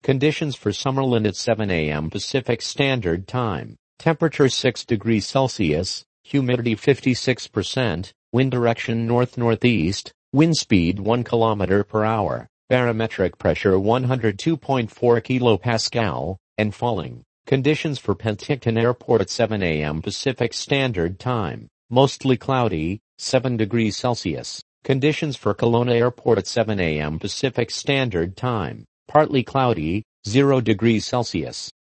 Conditions for Summerlin at 7 a.m. Pacific Standard Time. Temperature 6 degrees Celsius, humidity 56%, wind direction north-northeast, wind speed 1 kilometer per hour, barometric pressure 102.4 kilopascal, and falling. Conditions for Penticton Airport at 7 a.m. Pacific Standard Time. Mostly cloudy, 7 degrees Celsius. Conditions for Kelowna Airport at 7 a.m. Pacific Standard Time. Partly cloudy, 0 degrees Celsius.